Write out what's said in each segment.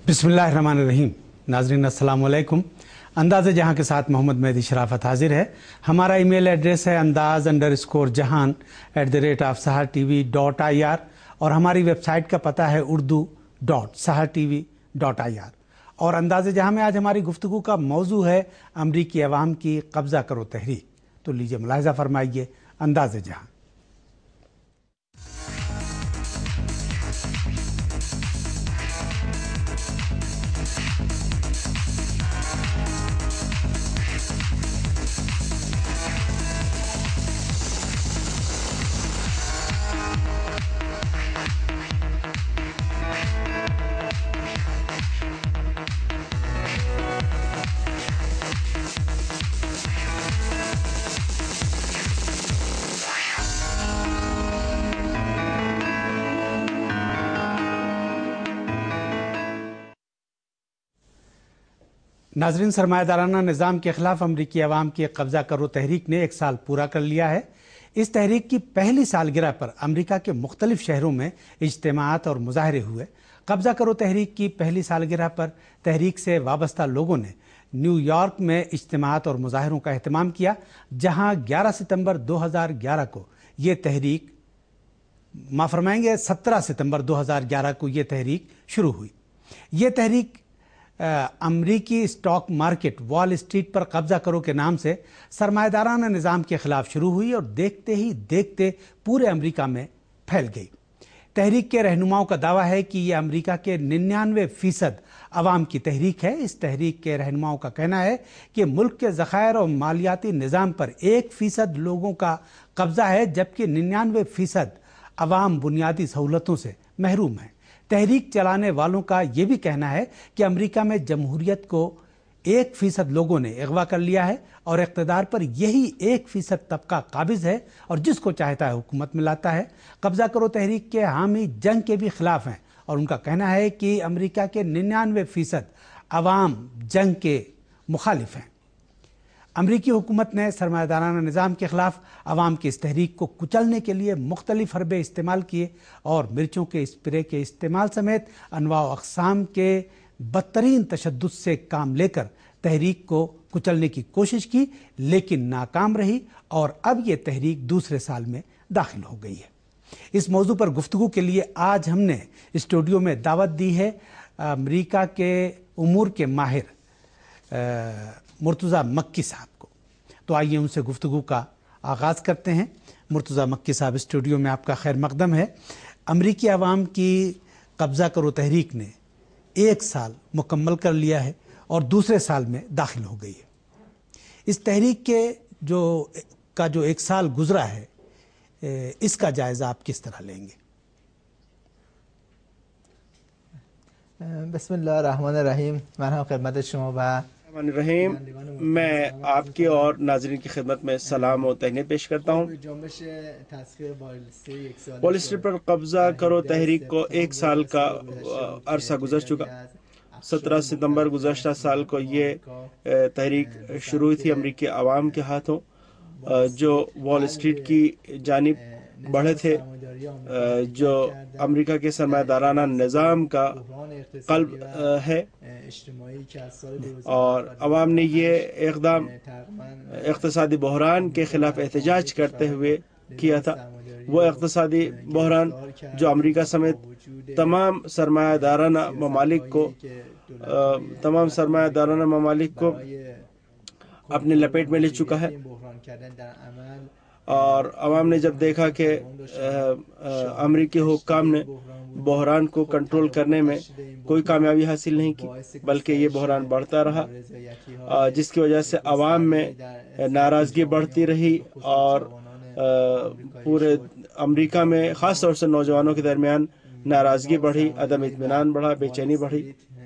बिस्मिल्लाहिर्रहमानिर्रहीम। नाज़रीन अस्सलाम वालेकुम। अंदाज़ जहां के साथ मोहम्मद मेहदी शराफत हाजिर है। हमारा ईमेल एड्रेस है andaz_jahan@sahartv.ir और हमारी वेबसाइट का पता है urdu.sahartv.ir। और अंदाज़ जहां में आज हमारी गुफ्तगू का मौजू है अमरीकी अवाम की कब्ज़ा करो तहरीक। तो लीजिए मुलाहिज़ा फरमाइए अंदाज़ जहां। नाज़रीन, सरमायादाराना निज़ाम के ख़िलाफ़ अमरीकी अवाम की कब्ज़ा करो तहरीक ने 1 साल पूरा कर लिया है। इस तहरीक की पहली सालगिरह पर अमरीका के मुख्तलिफ शहरों में इज्तिमाआत और मुज़ाहरे हुए। कब्ज़ा करो तहरीक की पहली सालगिरह पर तहरीक से वाबस्ता लोगों ने न्यूयॉर्क में इज्तिमाआत और मुज़ाहरों का एहतमाम किया, जहाँ 11 सितंबर 2011 को ये तहरीक माफ़ फरमाएंगे 17 सितंबर 2011 को ये तहरीक शुरू हुई। ये तहरीक अमरीकी स्टॉक मार्केट वॉल स्ट्रीट पर कब्जा करो के नाम से सरमायादाराना निज़ाम के खिलाफ शुरू हुई और देखते ही देखते पूरे अमरीका में फैल गई। तहरीक के रहनुमाओं का दावा है कि यह अमरीका के 99% अवाम की तहरीक है। इस तहरीक के रहनुमाओं का कहना है कि मुल्क के ज़खायर और मालियाती निज़ाम पर 1% लोगों का कब्जा है, जबकि 99% अवाम बुनियादी सहूलतों से महरूम है। तहरीक चलाने वालों का यह भी कहना है कि अमेरिका में जमहूरियत को 1% लोगों ने अगवा कर लिया है और इक़्तिदार पर यही 1% तबका काबिज है और जिसको चाहता है हुकूमत में लाता है। कब्जा करो तहरीक के हामी जंग के भी खिलाफ हैं और उनका कहना है कि अमेरिका के 99% अवाम जंग के मुखालिफ हैं। अमरीकी हुकूमत ने सरमायादाराना निज़ाम के ख़िलाफ़ अवाम की इस तहरीक को कुचलने के लिए मुख्तलिफ हरबे इस्तेमाल किए और मिर्चों के स्प्रे के इस्तेमाल समेत अनवा अक़साम के बदतरीन तशद्दुद से काम लेकर तहरीक को कुचलने की कोशिश की, लेकिन नाकाम रही और अब ये तहरीक दूसरे साल में दाखिल हो गई है। इस मौजू पर गुफ्तगू के लिए आज हमने स्टूडियो में दावत दी है अमरीका के उमूर के माहिर मुर्तज़ा मक्की साहब को। तो आइए उनसे गुफ्तगू का आगाज़ करते हैं। मुर्तज़ा मक्की साहब, स्टूडियो में आपका खैर मकदम है। अमरीकी अवाम की कब्ज़ा करो तहरीक ने 1 साल मुकम्मल कर लिया है और दूसरे साल में दाखिल हो गई है। इस तहरीक के जो 1 साल गुजरा है, इसका जायज़ा आप किस तरह लेंगे? बिस्मिल्लाहिर्रहमानिर्रहीम। मरहबा खिदमत शुमा व रहीम। मैं आपकी और नाज़रीन की खिदमत में सलाम और तहनीत पेश करता हूँ। वॉल स्ट्रीट पर कब्ज़ा करो तहरीक को 1 साल का अरसा गुजर चुका। 17 सितंबर गुज़श्ता साल को ये तहरीक शुरू हुई थी अमरीकी अवाम के हाथों, जो वॉल स्ट्रीट की जानिब बढ़े थे, जो अमेरिका के सरमायादाराना निज़ाम का क़ल्ब है। और अवाम ने ये इक़दाम इक़्तिसादी बहरान के ख़िलाफ़ एहतजाज करते हुए किया था। वो इक़्तिसादी बहरान जो अमेरिका समेत तमाम सरमायादाराना ममालिक को अपने लपेट में ले चुका है। और अवाम ने जब देखा कि अमरीकी हुक्काम ने बहरान को कंट्रोल करने में कोई कामयाबी हासिल नहीं की, बल्कि ये बहरान बढ़ता रहा, जिसकी वजह से अवाम में नाराज़गी बढ़ती रही और पूरे अमरीका में ख़ास तौर से नौजवानों के दरमियान नाराज़गी बढ़ी, अदम इत्मीनान बढ़ा, बेचैनी बढ़ी।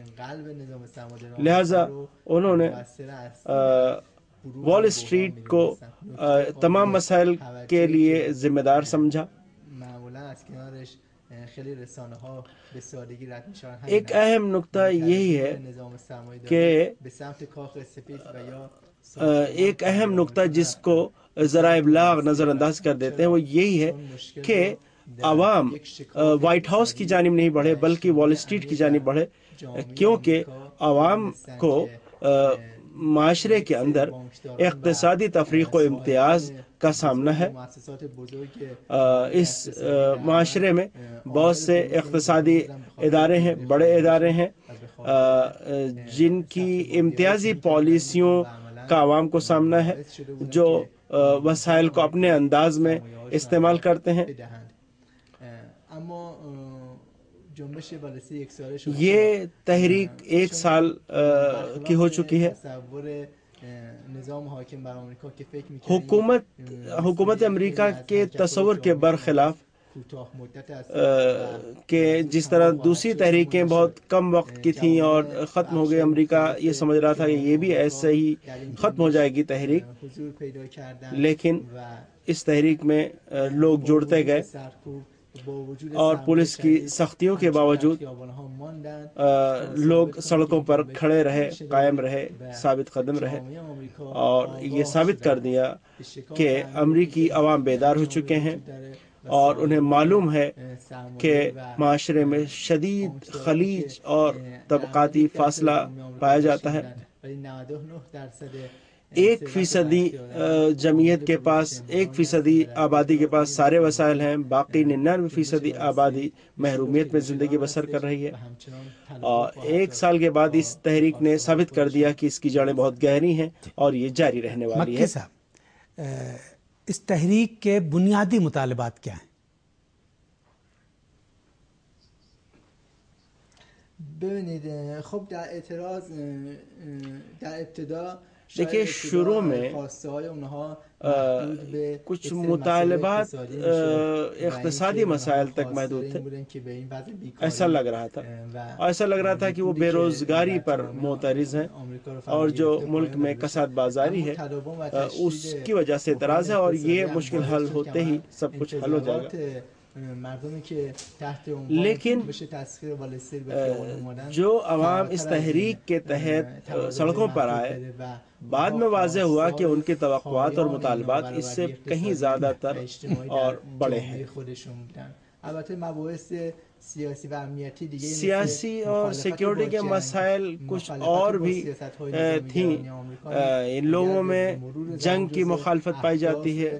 लिहाजा उन्होंने वॉल स्ट्रीट को तमाम मसाइल के लिए जिम्मेदार समझा। एक अहम नुक्ता यही है कि जिसको ज़रा इब्लाग नज़रअंदाज कर देते हैं, वो यही है कि عوام وائٹ ہاؤس کی جانب نہیں بڑھے بلکہ وال اسٹریٹ کی جانب بڑھے، کیونکہ عوام کو معاشرے کے اندر اقتصادی تفریق و امتیاز کا سامنا ہے۔ اس معاشرے میں بہت سے اقتصادی ادارے ہیں، بڑے ادارے ہیں جن کی امتیازی پالیسیوں کا عوام کو سامنا ہے، جو وسائل کو اپنے انداز میں استعمال کرتے ہیں۔ یہ تحریک 1 سال کی ہو چکی ہے۔ حکومت امریکہ کے تصور کے برخلاف کہ جس طرح دوسری تحریکیں بہت کم وقت کی تھیں اور ختم ہو گئی، امریکہ یہ سمجھ رہا تھا کہ یہ بھی ایسے ہی ختم ہو جائے گی تحریک، لیکن اس تحریک میں لوگ جڑتے گئے اور پولیس کی سختیوں کے باوجود لوگ سڑکوں پر کھڑے رہے، قائم رہے، ثابت قدم رہے، اور یہ ثابت کر دیا کہ امریکی عوام بیدار ہو چکے ہیں اور انہیں معلوم ہے کہ معاشرے میں شدید خلیج اور طبقاتی فاصلہ پایا جاتا ہے۔ 1% جمعیت کے پاس، 1% آبادی کے پاس سارے وسائل ہیں، باقی 99% آبادی محرومیت میں زندگی بسر کر رہی ہے۔ اور 1 سال کے بعد اس تحریک نے ثابت کر دیا کہ اس کی جڑیں بہت گہری ہیں اور یہ جاری رہنے والی ہے۔ مکی صاحب، اس تحریک کے بنیادی مطالبات کیا ہیں؟ ببینید خب در اعتراض در ابتدا دیکھیے شروع میں کچھ مطالبات اقتصادی مسائل تک محدود تھے، ایسا لگ رہا تھا، ایسا لگ رہا تھا کہ وہ بے روزگاری پر معترض ہیں اور جو ملک میں کساد بازاری ہے اس کی وجہ سے اعتراض ہے، اور یہ مشکل حل ہوتے ہی سب کچھ حل ہو جائے گا۔ لیکن جو عوام اس تحریک کے تحت سڑکوں پر آئے، بعد میں واضح ہوا کہ ان کی توقعات اور مطالبات اس سے کہیں زیادہ تر اور بڑے ہیں۔ سیاسی اور سیکیورٹی کے مسائل کچھ اور بھی تھیں۔ ان لوگوں میں جنگ کی مخالفت پائی جاتی ہے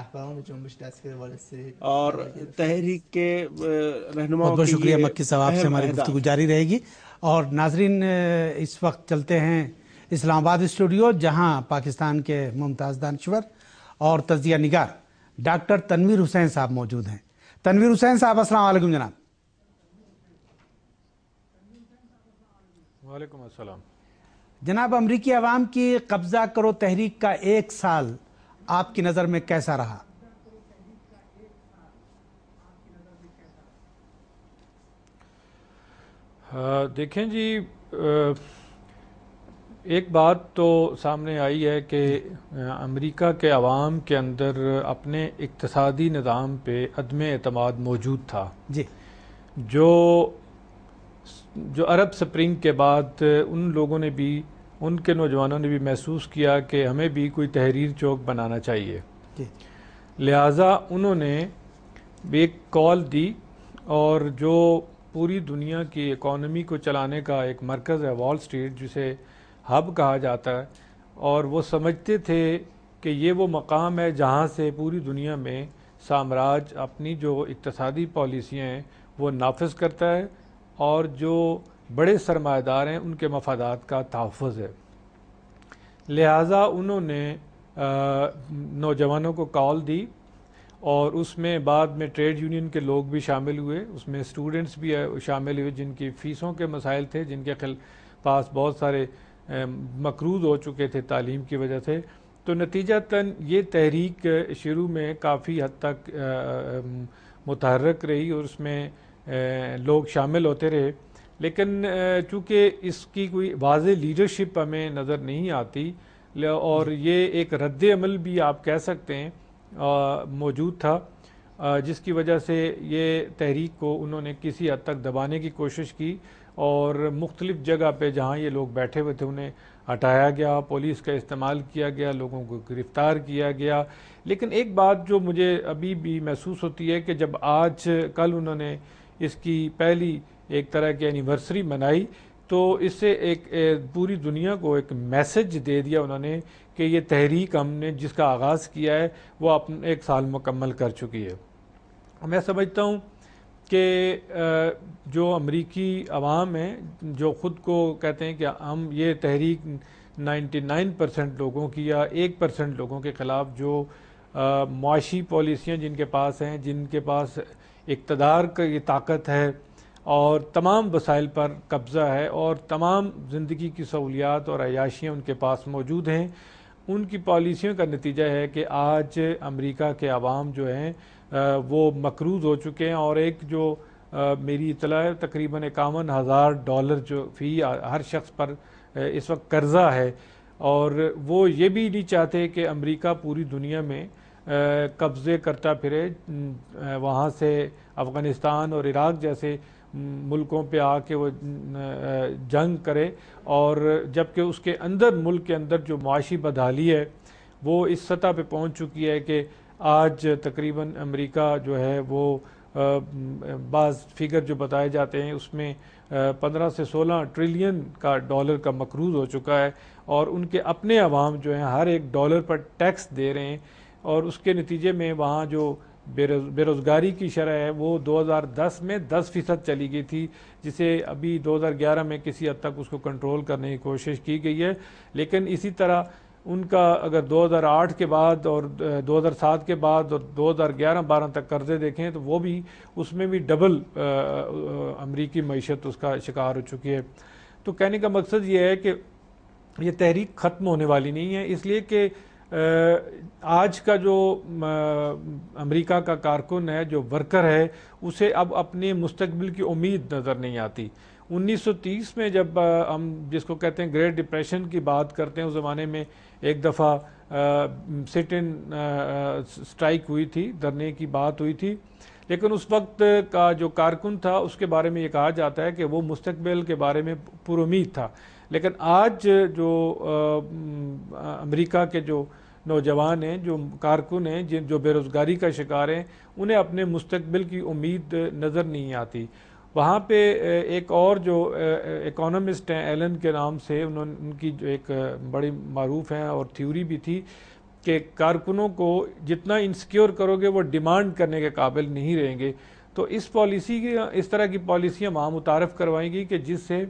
اور تحریک کے رہنماؤں بہت شکریہ مکی صاحب، آپ سے ہماری گفتگو جاری رہے گی۔ اور ناظرین، اس وقت چلتے ہیں اسلام آباد اسٹوڈیو، جہاں پاکستان کے ممتاز دانشور اور تجزیہ نگار ڈاکٹر تنویر حسین صاحب موجود ہیں۔ تنویر حسین صاحب، السلام علیکم جناب۔ وعلیکم السلام جناب، امریکی عوام کی قبضہ کرو تحریک کا 1 سال آپ کی نظر میں کیسا رہا؟ دیکھیں جی، ایک بات تو سامنے آئی ہے کہ امریکہ کے عوام کے اندر اپنے اقتصادی نظام پہ عدم اعتماد موجود تھا، جی، جو عرب سپرنگ کے بعد ان لوگوں نے بھی، ان کے نوجوانوں نے بھی محسوس کیا کہ ہمیں بھی کوئی تحریر چوک بنانا چاہیے، جی، لہٰذا انہوں نے ایک کال دی، اور جو پوری دنیا کی اکانومی کو چلانے کا ایک مرکز ہے وال اسٹریٹ، جسے ہب کہا جاتا ہے، اور وہ سمجھتے تھے کہ یہ وہ مقام ہے جہاں سے پوری دنیا میں سامراج اپنی جو اقتصادی پالیسیاں ہیں وہ نافذ کرتا ہے، اور جو بڑے سرمایہ دار ہیں ان کے مفادات کا تحفظ ہے۔ لہٰذا انہوں نے نوجوانوں کو کال دی، اور اس میں بعد میں ٹریڈ یونین کے لوگ بھی شامل ہوئے، اس میں اسٹوڈنٹس بھی شامل ہوئے جن کی فیسوں کے مسائل تھے، جن کے پاس بہت سارے مقروض ہو چکے تھے تعلیم کی وجہ سے۔ تو نتیجتاً یہ تحریک شروع میں کافی حد تک متحرک رہی اور اس میں لوگ شامل ہوتے رہے، لیکن چونکہ اس کی کوئی واضح لیڈرشپ ہمیں نظر نہیں آتی، اور یہ ایک رد عمل بھی آپ کہہ سکتے ہیں موجود تھا، جس کی وجہ سے یہ تحریک کو انہوں نے کسی حد تک دبانے کی کوشش کی، اور مختلف جگہ پہ جہاں یہ لوگ بیٹھے ہوئے تھے انہیں ہٹایا گیا، پولیس کا استعمال کیا گیا، لوگوں کو گرفتار کیا گیا۔ لیکن ایک بات جو مجھے ابھی بھی محسوس ہوتی ہے کہ جب آج کل انہوں نے اس کی پہلی ایک طرح کی اینیورسری منائی تو اس سے ایک پوری دنیا کو ایک میسج دے دیا انہوں نے کہ یہ تحریک ہم نے جس کا آغاز کیا ہے وہ اپنا 1 سال مکمل کر چکی ہے۔ میں سمجھتا ہوں کہ جو امریکی عوام ہیں جو خود کو کہتے ہیں کہ ہم یہ تحریک 99% لوگوں کی یا 1% لوگوں کے خلاف جو معاشی پالیسیاں جن کے پاس ہیں، جن کے پاس اقتدار کا یہ طاقت ہے اور تمام وسائل پر قبضہ ہے اور تمام زندگی کی سہولیات اور عیاشیاں ان کے پاس موجود ہیں، ان کی پالیسیوں کا نتیجہ ہے کہ آج امریکہ کے عوام جو ہیں وہ مقروض ہو چکے ہیں، اور ایک جو میری اطلاع ہے تقریباً $51,000 جو فی ہر شخص پر اس وقت قرضہ ہے، اور وہ یہ بھی نہیں چاہتے کہ امریکہ پوری دنیا میں قبضے کرتا پھرے، وہاں سے افغانستان اور عراق جیسے ملکوں پہ آ کے وہ جنگ کرے، اور جبکہ اس کے اندر ملک کے اندر جو معاشی بدحالی ہے وہ اس سطح پہ پہنچ چکی ہے کہ آج تقریباً امریکہ جو ہے وہ بعض فگر جو بتائے جاتے ہیں اس میں 15 سے 16 ٹریلین کا ڈالر کا مقروض ہو چکا ہے، اور ان کے اپنے عوام جو ہیں ہر ایک ڈالر پر ٹیکس دے رہے ہیں، اور اس کے نتیجے میں وہاں جو بے روزگاری کی شرح ہے وہ 2010 میں 10% چلی گئی تھی، جسے ابھی 2011 میں کسی حد تک اس کو کنٹرول کرنے کی کوشش کی گئی ہے۔ لیکن اسی طرح ان کا اگر 2008 کے بعد اور 2007 کے بعد اور 2011-12 تک قرضے دیکھیں تو وہ بھی اس میں بھی ڈبل امریکی معیشت اس کا شکار ہو چکی ہے۔ تو کہنے کا مقصد یہ ہے کہ یہ تحریک ختم ہونے والی نہیں ہے، اس لیے کہ آج کا جو امریکہ کا کارکن ہے، جو ورکر ہے، اسے اب اپنے مستقبل کی امید نظر نہیں آتی۔ 1930 میں جب ہم جس کو کہتے ہیں گریٹ ڈپریشن کی بات کرتے ہیں، اس زمانے میں ایک دفعہ سٹ ان اسٹرائک ہوئی تھی، دھرنے کی بات ہوئی تھی، لیکن اس وقت کا جو کارکن تھا اس کے بارے میں یہ کہا جاتا ہے کہ وہ مستقبل کے بارے میں پر امید تھا۔ لیکن آج جو امریکہ کے جو نوجوان ہیں، جو کارکن ہیں، جو بے روزگاری کا شکار ہیں، انہیں اپنے مستقبل کی امید نظر نہیں آتی۔ وہاں پہ ایک اور جو اکانومسٹ ہیں ایلن کے نام سے، ان کی جو ایک بڑی معروف ہیں اور تھیوری بھی تھی کہ کارکنوں کو جتنا انسیکیور کرو گے وہ ڈیمانڈ کرنے کے قابل نہیں رہیں گے۔ تو اس پالیسی کی، اس طرح کی پالیسیاں وہاں متعارف کروائیں گی کہ جس سے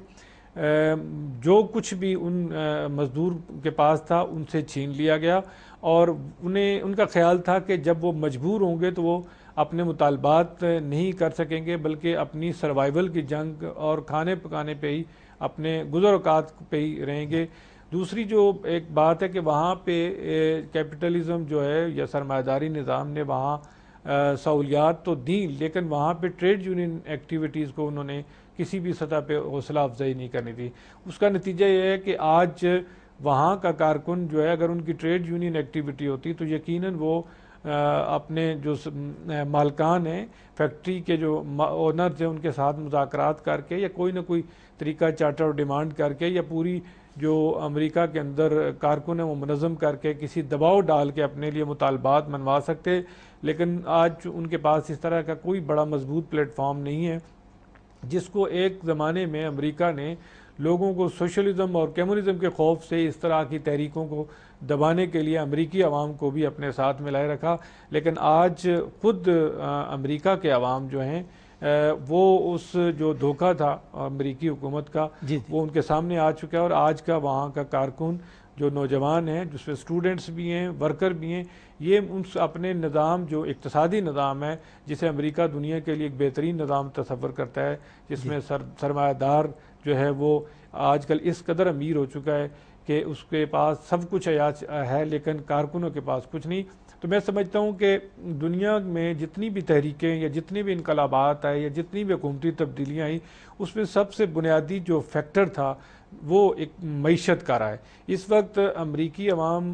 جو کچھ بھی ان مزدور کے پاس تھا ان سے چھین لیا گیا، اور ان کا خیال تھا کہ جب وہ مجبور ہوں گے تو وہ اپنے مطالبات نہیں کر سکیں گے، بلکہ اپنی سروائیول کی جنگ اور کھانے پکانے پہ ہی، اپنے گزر اوقات پہ ہی رہیں گے۔ دوسری جو ایک بات ہے کہ وہاں پہ کیپٹلزم جو ہے یا سرمایہ داری نظام نے وہاں سہولیات تو دیں، لیکن وہاں پہ ٹریڈ یونین ایکٹیویٹیز کو انہوں نے کسی بھی سطح پہ حوصلہ افزائی نہیں کرنی تھی۔ اس کا نتیجہ یہ ہے کہ آج وہاں کا کارکن جو ہے اگر ان کی ٹریڈ یونین ایکٹیویٹی ہوتی تو یقیناً وہ اپنے جو مالکان ہیں، فیکٹری کے جو اونرز ہیں، ان کے ساتھ مذاکرات کر کے یا کوئی نہ کوئی طریقہ چارٹر اور ڈیمانڈ کر کے، یا پوری جو امریکہ کے اندر کارکن ہیں وہ منظم کر کے کسی دباؤ ڈال کے اپنے لیے مطالبات منوا سکتے۔ لیکن آج ان کے پاس اس طرح کا کوئی بڑا مضبوط پلیٹ فارم نہیں ہے، جس کو ایک زمانے میں امریکہ نے لوگوں کو سوشلزم اور کمیونزم کے خوف سے اس طرح کی تحریکوں کو دبانے کے لیے امریکی عوام کو بھی اپنے ساتھ ملائے رکھا۔ لیکن آج خود امریکہ کے عوام جو ہیں وہ اس جو دھوکہ تھا امریکی حکومت کا وہ ان کے سامنے آ چکا ہے، اور آج کا وہاں کا کارکن جو نوجوان ہیں، جس میں اسٹوڈنٹس بھی ہیں، ورکر بھی ہیں، یہ اپنے نظام جو اقتصادی نظام ہے، جسے امریکہ دنیا کے لیے ایک بہترین نظام تصور کرتا ہے، جس میں سرمایہ دار جو ہے وہ آج کل اس قدر امیر ہو چکا ہے کہ اس کے پاس سب کچھ ہے لیکن کارکنوں کے پاس کچھ نہیں۔ تو میں سمجھتا ہوں کہ دنیا میں جتنی بھی تحریکیں یا جتنے بھی انقلابات آئے یا جتنی بھی حکومتی تبدیلیاں آئیں، اس میں سب سے بنیادی جو فیکٹر تھا وہ ایک معیشت کا رہا ہے۔ اس وقت امریکی عوام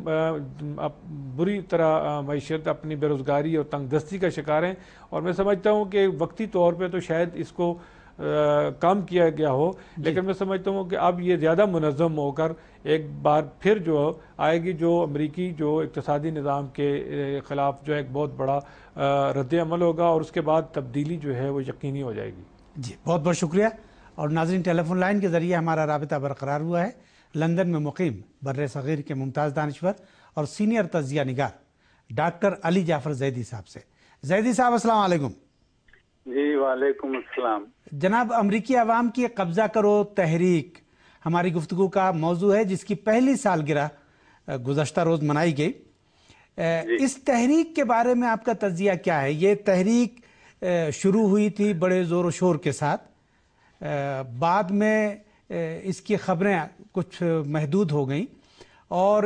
بری طرح معیشت، اپنی بے روزگاری اور تنگ دستی کا شکار ہیں، اور میں سمجھتا ہوں کہ وقتی طور پہ تو شاید اس کو کم کیا گیا ہو، لیکن میں سمجھتا ہوں کہ اب یہ زیادہ منظم ہو کر ایک بار پھر جو آئے گی، جو امریکی جو اقتصادی نظام کے خلاف جو ایک بہت بڑا رد عمل ہوگا، اور اس کے بعد تبدیلی جو ہے وہ یقینی ہو جائے گی۔ جی بہت بہت شکریہ۔ اور ناظرین، ٹیلی فون لائن کے ذریعے ہمارا رابطہ برقرار ہوا ہے لندن میں مقیم بر صغیر کے ممتاز دانشور اور سینئر تجزیہ نگار ڈاکٹر علی جعفر زیدی صاحب سے۔ زیدی صاحب السلام علیکم۔ جی وعلیکم السلام۔ جناب، امریکی عوام کی قبضہ کرو تحریک ہماری گفتگو کا موضوع ہے، جس کی پہلی سالگرہ گزشتہ روز منائی گئی۔ اس تحریک کے بارے میں آپ کا تجزیہ کیا ہے؟ یہ تحریک شروع ہوئی تھی بڑے زور و شور کے ساتھ، بعد میں اس کی خبریں کچھ محدود ہو گئیں، اور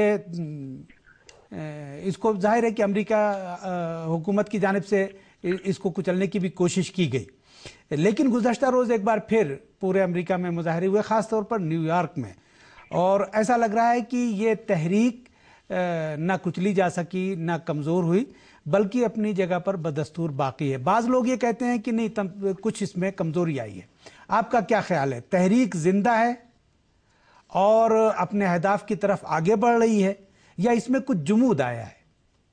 اس کو ظاہر ہے کہ امریکہ حکومت کی جانب سے اس کو کچلنے کی بھی کوشش کی گئی، لیکن گزشتہ روز ایک بار پھر پورے امریکہ میں مظاہرے ہوئے، خاص طور پر نیو یارک میں، اور ایسا لگ رہا ہے کہ یہ تحریک نہ کچلی جا سکی، نہ کمزور ہوئی، بلکہ اپنی جگہ پر بدستور باقی ہے۔ بعض لوگ یہ کہتے ہیں کہ نہیں، کچھ اس میں کمزوری آئی ہے۔ آپ کا کیا خیال ہے؟ تحریک زندہ ہے اور اپنے اہداف کی طرف آگے بڑھ رہی ہے، یا اس میں کچھ جمود آیا ہے؟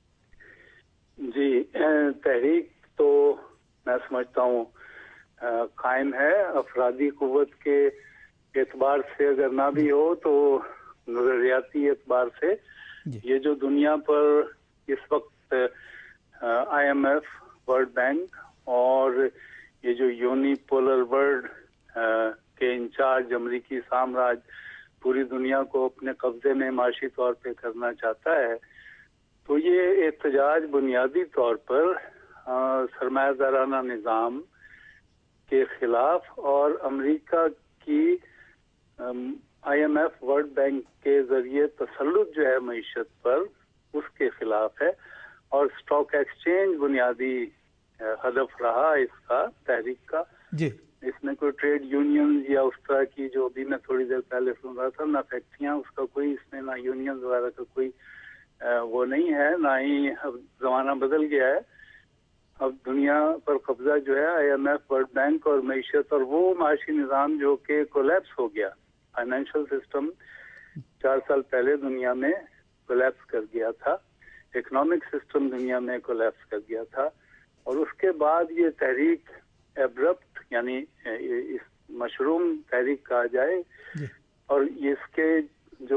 جی، تحریک تو میں سمجھتا ہوں قائم ہے۔ افرادی قوت کے اعتبار سے اگر نہ بھی ہو تو نظریاتی اعتبار سے یہ جو دنیا پر اس وقت I M F, world bank اور یہ جو یونی پولر ورلڈ کے انچارج امریکی سامراج پوری دنیا کو اپنے قبضے میں معاشی طور پہ کرنا چاہتا ہے، تو یہ احتجاج بنیادی طور پر سرمایہ دارانہ نظام کے خلاف اور امریکہ کی I M F, world bank کے ذریعے تسلط جو ہے معیشت پر، اس کے خلاف ہے۔ اور اسٹاک ایکسچینج بنیادی ہدف رہا اس کا، تحریک کا۔ جی، اس میں کوئی ٹریڈ یونین یا اس طرح کی جو ابھی میں تھوڑی دیر پہلے سن رہا تھا، نہ فیکٹریاں، اس کا کوئی اس میں نہ یونین وغیرہ کا کوئی وہ نہیں ہے، نہ ہی اب زمانہ بدل گیا ہے۔ اب دنیا پر قبضہ جو ہے I M F, world bank اور معیشت، اور وہ معاشی نظام جو کہ کولیپس ہو گیا۔ فائنینشل سسٹم 4 سال پہلے دنیا میں کولیپس کر گیا تھا، اکنامک سسٹم دنیا میں کولیپس کر گیا تھا، اور اس کے بعد یہ تحریک ایبرپٹ، یعنی اس مشروم تحریک کہا جائے، اور اس کے جو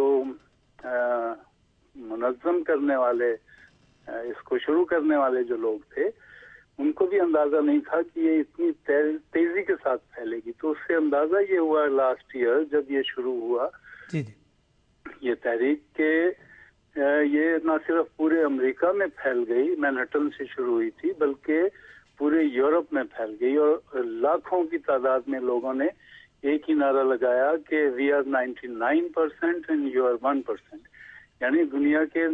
منظم کرنے والے، اس کو شروع کرنے والے جو لوگ تھے، ان کو بھی اندازہ نہیں تھا کہ یہ اتنی تیزی کے ساتھ پھیلے گی۔ تو اس سے اندازہ یہ ہوا لاسٹ ایئر جب یہ شروع ہوا، یہ تحریک کے یہ نہ صرف پورے امریکہ میں پھیل گئی، مینہٹن سے شروع ہوئی تھی، بلکہ پورے یورپ میں پھیل گئی، اور لاکھوں کی تعداد میں لوگوں نے ایک ہی نعرہ لگایا کہ we are 99% and you are 1%، یعنی دنیا کے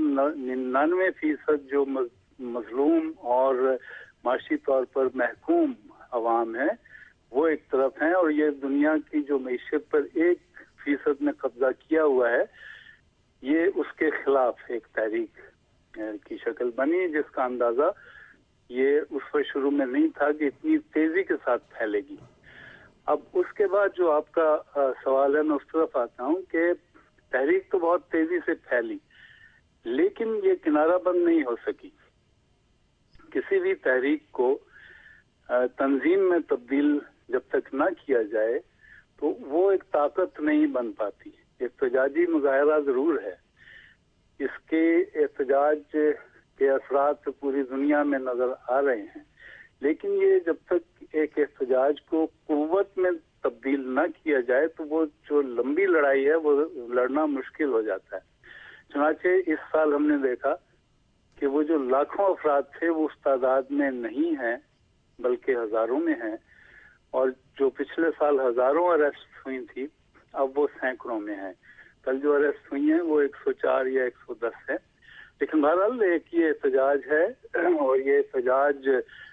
99% جو مظلوم اور معاشی طور پر محکوم عوام ہیں وہ ایک طرف ہیں، اور یہ دنیا کی جو معیشت پر 1% نے قبضہ کیا ہوا ہے، یہ اس کے خلاف ایک تحریک کی شکل بنی، جس کا اندازہ یہ اس وقت شروع میں نہیں تھا کہ اتنی تیزی کے ساتھ پھیلے گی۔ اب اس کے بعد جو آپ کا سوال ہے، میں اس طرف آتا ہوں کہ تحریک تو بہت تیزی سے پھیلی، لیکن یہ کنارہ بند نہیں ہو سکی۔ کسی بھی تحریک کو تنظیم میں تبدیل جب تک نہ کیا جائے تو وہ ایک طاقت نہیں بن پاتی۔ احتجاجی مظاہرہ ضرور ہے، اس کے احتجاج کے اثرات پوری دنیا میں نظر آ رہے ہیں، لیکن یہ جب تک ایک احتجاج کو قوت میں تبدیل نہ کیا جائے تو وہ جو لمبی لڑائی ہے وہ لڑنا مشکل ہو جاتا ہے۔ چنانچہ اس سال ہم نے دیکھا کہ وہ جو لاکھوں افراد تھے وہ اس تعداد میں نہیں ہیں بلکہ ہزاروں میں ہیں، اور جو پچھلے سال ہزاروں اریسٹ ہوئی تھی اب وہ سینکڑوں میں ہیں۔ کل جو اریسٹ ہوئی ہیں وہ 104 یا 110 ہے، لیکن بہرحال ایک یہ احتجاج ہے، اور یہ احتجاج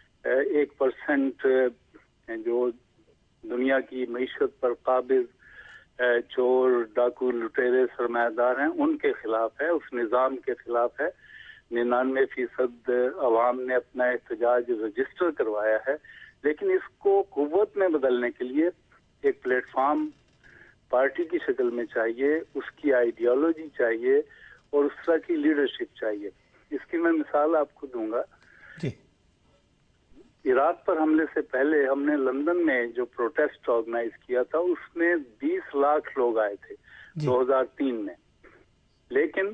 1% جو دنیا کی معیشت پر قابض چور، ڈاکو، لٹیرے، سرمایہ دار ہیں ان کے خلاف ہے، اس نظام کے خلاف ہے۔ 99% عوام نے اپنا احتجاج رجسٹر کروایا ہے، لیکن اس کو قوت میں بدلنے کے لیے ایک پلیٹ فارم پارٹی کی شکل میں چاہیے، اس کی آئیڈیالوجی چاہیے اور اس طرح کی لیڈرشپ چاہیے. اس کی میں مثال آپ کو دوں گا. جی. عراق پر حملے سے پہلے ہم نے لندن میں جو پروٹیسٹ آرگنائز کیا تھا اس میں 20 لاکھ لوگ آئے تھے 2003 میں. لیکن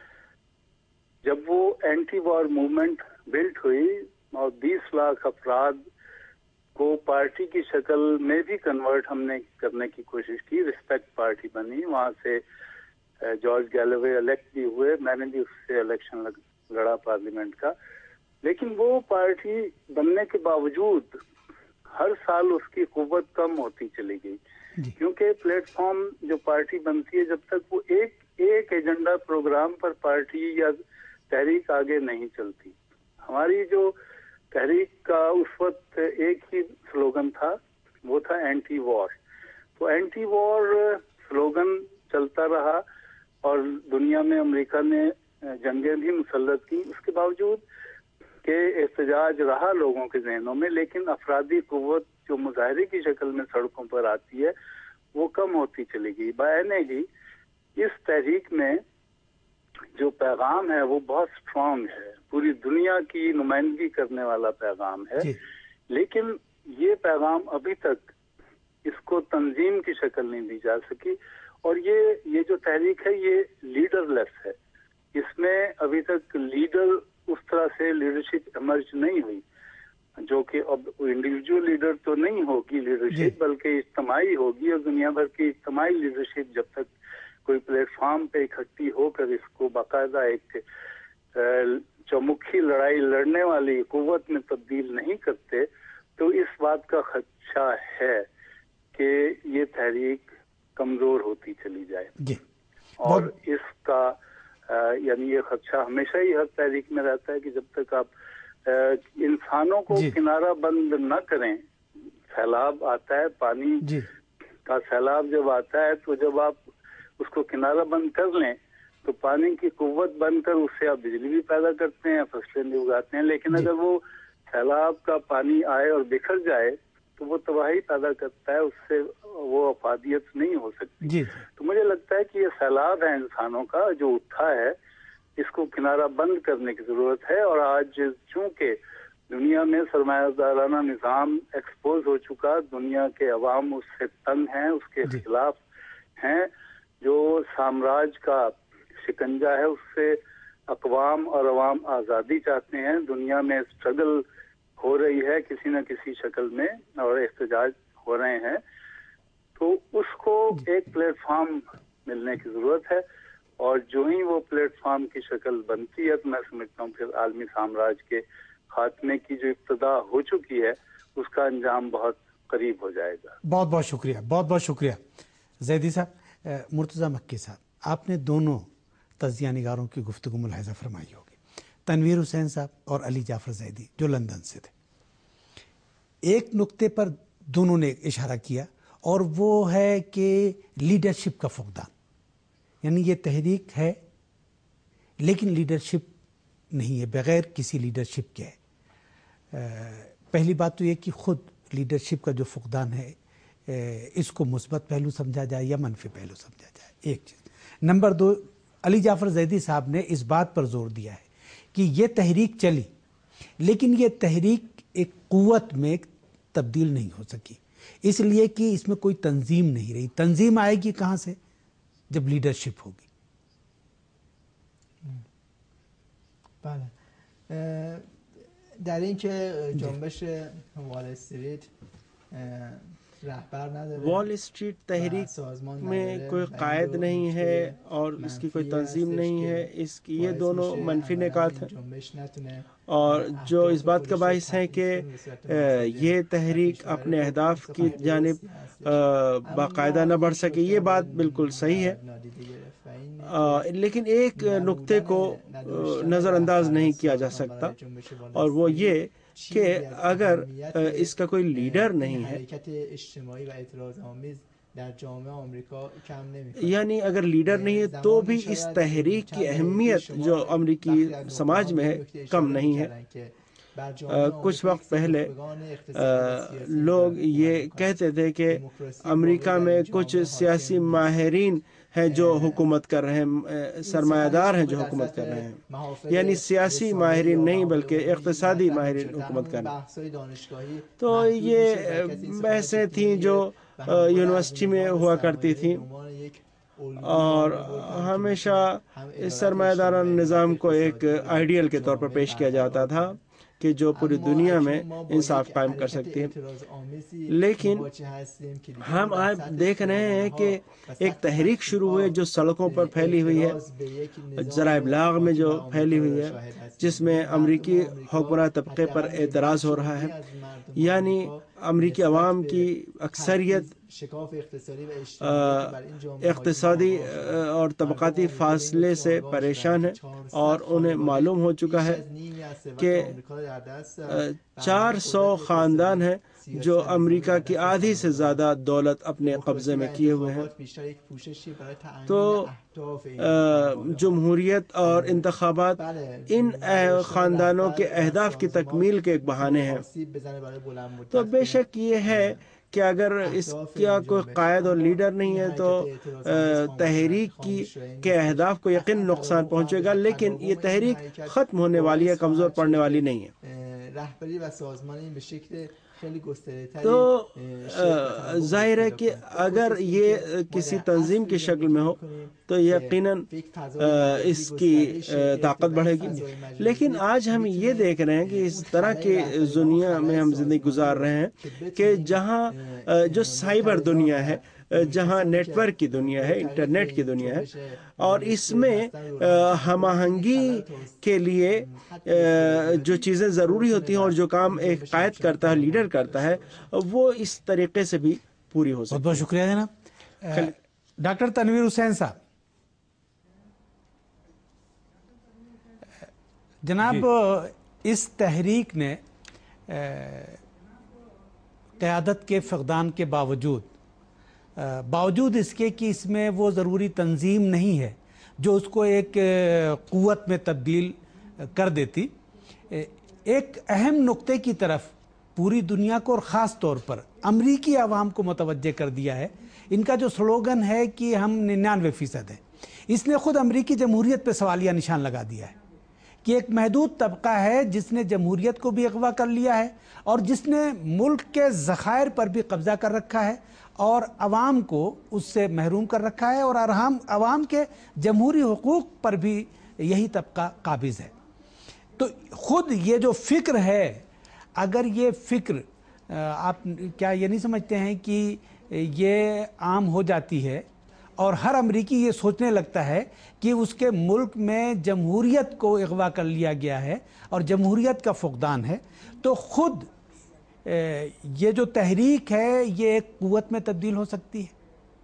جب وہ اینٹی وار موومنٹ بلڈ ہوئی اور 20 لاکھ افراد کو پارٹی کی شکل میں بھی کنورٹ ہم نے کرنے کی کوشش کی، ریسپیکٹ پارٹی بنی، وہاں سے جارج گیلوے الیکٹ بھی ہوئے، میں نے بھی اس سے الیکشن لڑا پارلیمنٹ کا. لیکن وہ پارٹی بننے کے باوجود ہر سال اس کی قوت کم ہوتی چلی گئی، کیونکہ پلیٹ فارم جو پارٹی بنتی ہے جب تک وہ ایک ایجنڈا پروگرام پر پارٹی یا تحریک آگے نہیں چلتی. ہماری جو تحریک کا اس وقت ایک ہی سلوگن تھا، وہ تھا اینٹی وار. تو اینٹی وار سلوگن چلتا رہا اور دنیا میں امریکہ نے جنگیں بھی مسلط کی. اس کے باوجود کہ احتجاج رہا لوگوں کے ذہنوں میں، لیکن افرادی قوت جو مظاہرے کی شکل میں سڑکوں پر آتی ہے وہ کم ہوتی چلی گئی. بعین ہی اس تحریک میں جو پیغام ہے وہ بہت سٹرونگ ہے، پوری دنیا کی نمائندگی کرنے والا پیغام ہے. لیکن یہ پیغام ابھی تک اس کو تنظیم کی شکل نہیں دی جا سکی، اور یہ جو تحریک ہے یہ لیڈر لیس ہے. اس میں ابھی تک لیڈر اس طرح سے لیڈرشپ ایمرج نہیں ہوئی، جو کہ اب انڈیویجول لیڈر تو نہیں ہوگی لیڈرشپ، بلکہ اجتماعی ہوگی. اور دنیا بھر کی اجتماعی لیڈرشپ جب تک کوئی پلیٹ فارم پہ اکٹھی ہو کر اس کو باقاعدہ ایک چومکھی لڑائی لڑنے والی قوت میں تبدیل نہیں کرتے، تو اس بات کا خدشہ ہے کہ یہ تحریک کمزور ہوتی چلی جائے. اور اس کا یعنی یہ خدشہ ہمیشہ ہی ہر تحریک میں رہتا ہے کہ جب تک آپ انسانوں کو کنارہ بند نہ کریں. سیلاب آتا ہے، پانی کا سیلاب جب آتا ہے تو جب آپ اس کو کنارہ بند کر لیں تو پانی کی قوت بن کر اس سے آپ بجلی بھی پیدا کرتے ہیں، فصلیں بھی اگاتے ہیں. لیکن اگر وہ سیلاب کا پانی آئے اور بکھر جائے تو وہ تباہی پیدا کرتا ہے، اس سے وہ افادیت نہیں ہو سکتی. تو مجھے لگتا ہے کہ یہ سیلاب ہے انسانوں کا جو اٹھا ہے، اس کو کنارہ بند کرنے کی ضرورت ہے. اور آج چونکہ دنیا میں سرمایہ دارانہ نظام ایکسپوز ہو چکا، دنیا کے عوام اس سے تنگ ہیں، اس کے خلاف ہیں. جو سامراج کا شکنجہ ہے اس سے اقوام اور عوام آزادی چاہتے ہیں. دنیا میں اسٹرگل ہو رہی ہے کسی نہ کسی شکل میں اور احتجاج ہو رہے ہیں، تو اس کو ایک پلیٹ فارم ملنے کی ضرورت ہے. اور جو ہی وہ پلیٹ فارم کی شکل بنتی ہے تو میں سمجھتا ہوں پھر عالمی سامراج کے خاتمے کی جو ابتدا ہو چکی ہے اس کا انجام بہت قریب ہو جائے گا. بہت بہت شکریہ، بہت بہت شکریہ زیدی صاحب. مرتضی مکی صاحب، آپ نے دونوں تجزیہ نگاروں کی گفتگو ملاحظہ فرمائی ہوگی، تنویر حسین صاحب اور علی جعفر زیدی جو لندن سے تھے. ایک نقطے پر دونوں نے اشارہ کیا اور وہ ہے کہ لیڈرشپ کا فقدان. یعنی یہ تحریک ہے لیکن لیڈرشپ نہیں ہے، بغیر کسی لیڈرشپ کے ہے. پہلی بات تو یہ کہ خود لیڈرشپ کا جو فقدان ہے اس کو مثبت پہلو سمجھا جائے یا منفی پہلو سمجھا جائے، ایک چیز. نمبر دو، علی جعفر زیدی صاحب نے اس بات پر زور دیا ہے کہ یہ تحریک چلی لیکن یہ تحریک ایک قوت میں تبدیل نہیں ہو سکی، اس لیے کہ اس میں کوئی تنظیم نہیں رہی. تنظیم آئے گی کہاں سے؟ جب لیڈرشپ ہوگی. بله، در این که جنبش وال استریت رهبر نداره، وال اسٹریٹ تحریک میں کوئی قائد نہیں ہے اور اس کی کوئی تنظیم نہیں ہے. اس کی یہ دونوں منفی نکات ہیں اور جو اس بات کا باعث ہے کہ یہ تحریک اپنے اہداف کی جانب باقاعدہ نہ بڑھ سکے. یہ بات بالکل صحیح ہے، لیکن ایک نقطے کو نظر انداز نہیں کیا جا سکتا اور وہ یہ کہ اگر اس کا کوئی لیڈر نہیں ہے، یعنی اگر لیڈر نہیں ہے تو بھی اس تحریک کی اہمیت جو امریکی سماج میں ہے کم نہیں ہے. کچھ وقت پہلے لوگ یہ کہتے تھے کہ امریکہ میں کچھ سیاسی ماہرین ہیں جو حکومت کر رہے ہیں، سرمایہ دار ہیں جو حکومت کر رہے ہیں، یعنی سیاسی ماہرین نہیں بلکہ اقتصادی ماہرین حکومت کر رہے ہیں۔ تو یہ بحثیں تھیں جو یونیورسٹی میں ہوا کرتی تھیں، اور ہمیشہ اس سرمایہ دارانہ نظام کو ایک آئیڈیل کے طور پر پیش کیا جاتا تھا کہ جو پوری دنیا میں انصاف قائم کر سکتی ہے۔ لیکن ہم آج دیکھ رہے ہیں کہ ایک تحریک شروع ہوئی جو سڑکوں پر پھیلی ہوئی ہے، ذرائع ابلاغ میں جو پھیلی ہوئی ہے، جس میں امریکی حکمراں طبقے پر اعتراض ہو رہا ہے، یعنی امریکی عوام کی اکثریت اقتصادی اور طبقاتی فاصلے سے پریشان ہے، اور انہیں معلوم ہو چکا ہے کہ 400 خاندان ہیں جو امریکہ کی آدھی سے زیادہ دولت اپنے قبضے میں کیے ہوئے ہیں۔ تو جمہوریت اور انتخابات ان خاندانوں کے اہداف کی تکمیل کے ایک بہانے ہیں۔ تو بے شک یہ ہے کہ اگر اس کا کوئی قائد اور لیڈر نہیں ہے تو تحریک کے اہداف کو یقین نقصان پہنچے گا، لیکن یہ تحریک ختم ہونے والی ہے، کمزور پڑنے والی نہیں ہے۔ تو ظاہر ہے کہ اگر یہ کسی تنظیم کی شکل میں ہو تو یقیناً اس کی طاقت بڑھے گی، لیکن آج ہم یہ دیکھ رہے ہیں کہ اس طرح کی دنیا میں ہم زندگی گزار رہے ہیں کہ جہاں جو سائبر دنیا ہے، جہاں نیٹ ورک کی دنیا ہے، انٹرنیٹ کی دنیا ہے، اور اس میں ہم آہنگی کے لیے جو چیزیں ضروری ہوتی ہیں اور جو کام ایک قائد کرتا ہے، لیڈر کرتا ہے، وہ اس طریقے سے بھی پوری ہو سکتی ہے۔ بہت بہت شکریہ جناب۔ ڈاکٹر تنویر حسین صاحب، جناب اس تحریک نے قیادت کے فقدان کے باوجود اس کے کہ اس میں وہ ضروری تنظیم نہیں ہے جو اس کو ایک قوت میں تبدیل کر دیتی، ایک اہم نقطے کی طرف پوری دنیا کو اور خاص طور پر امریکی عوام کو متوجہ کر دیا ہے۔ ان کا جو سلوگن ہے کہ ہم 99% ہیں، اس نے خود امریکی جمہوریت پہ سوالیہ نشان لگا دیا ہے کہ ایک محدود طبقہ ہے جس نے جمہوریت کو بھی اغوا کر لیا ہے اور جس نے ملک کے ذخائر پر بھی قبضہ کر رکھا ہے اور عوام کو اس سے محروم کر رکھا ہے، اور عوام کے جمہوری حقوق پر بھی یہی طبقہ قابض ہے۔ تو خود یہ جو فکر ہے، اگر یہ فکر آپ کیا یہ نہیں سمجھتے ہیں کہ یہ عام ہو جاتی ہے اور ہر امریکی یہ سوچنے لگتا ہے کہ اس کے ملک میں جمہوریت کو اغوا کر لیا گیا ہے اور جمہوریت کا فقدان ہے، تو خود یہ جو تحریک ہے یہ ایک قوت میں تبدیل ہو سکتی ہے؟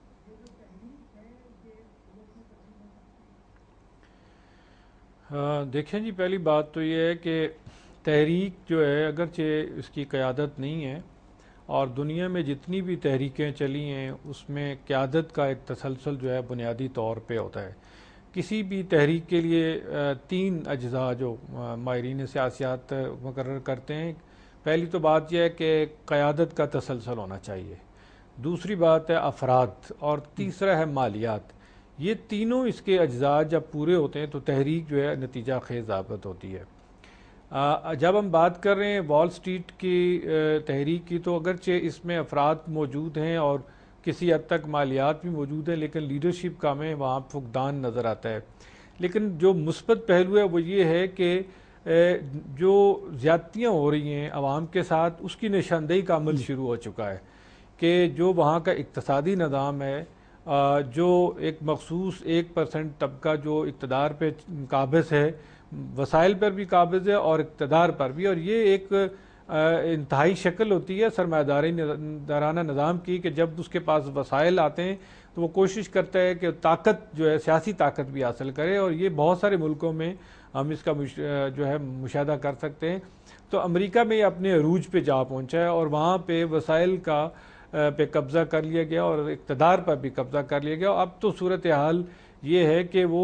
دیکھیں جی، پہلی بات تو یہ ہے کہ تحریک جو ہے اگرچہ اس کی قیادت نہیں ہے، اور دنیا میں جتنی بھی تحریکیں چلی ہیں اس میں قیادت کا ایک تسلسل جو ہے بنیادی طور پہ ہوتا ہے۔ کسی بھی تحریک کے لیے 3 اجزاء جو ماہرین سیاسیات مقرر کرتے ہیں۔ پہلی تو بات یہ ہے کہ قیادت کا تسلسل ہونا چاہیے، دوسری بات ہے افراد، اور تیسرا ہے مالیات۔ یہ تینوں اس کے اجزاء جب پورے ہوتے ہیں تو تحریک جو ہے نتیجہ خیز ثابت ہوتی ہے۔ جب ہم بات کر رہے ہیں وال سٹریٹ کی تحریک کی، تو اگرچہ اس میں افراد موجود ہیں اور کسی حد تک مالیات بھی موجود ہیں، لیکن لیڈرشپ کا ہمیں وہاں فقدان نظر آتا ہے۔ لیکن جو مثبت پہلو ہے وہ یہ ہے کہ جو زیادتیاں ہو رہی ہیں عوام کے ساتھ، اس کی نشاندہی کا عمل شروع ہو چکا ہے کہ جو وہاں کا اقتصادی نظام ہے، جو ایک مخصوص 1% طبقہ جو اقتدار پہ قابض ہے، وسائل پر بھی قابض ہے اور اقتدار پر بھی، اور یہ ایک انتہائی شکل ہوتی ہے سرمایہ دارانہ نظام کی کہ جب اس کے پاس وسائل آتے ہیں تو وہ کوشش کرتا ہے کہ طاقت جو ہے سیاسی طاقت بھی حاصل کرے، اور یہ بہت سارے ملکوں میں ہم اس کا جو ہے مشاہدہ کر سکتے ہیں۔ تو امریکہ میں یہ اپنے عروج پہ جا پہنچا ہے اور وہاں پہ وسائل کا پہ قبضہ کر لیا گیا اور اقتدار پر بھی قبضہ کر لیا گیا۔ اب تو صورتحال یہ ہے کہ وہ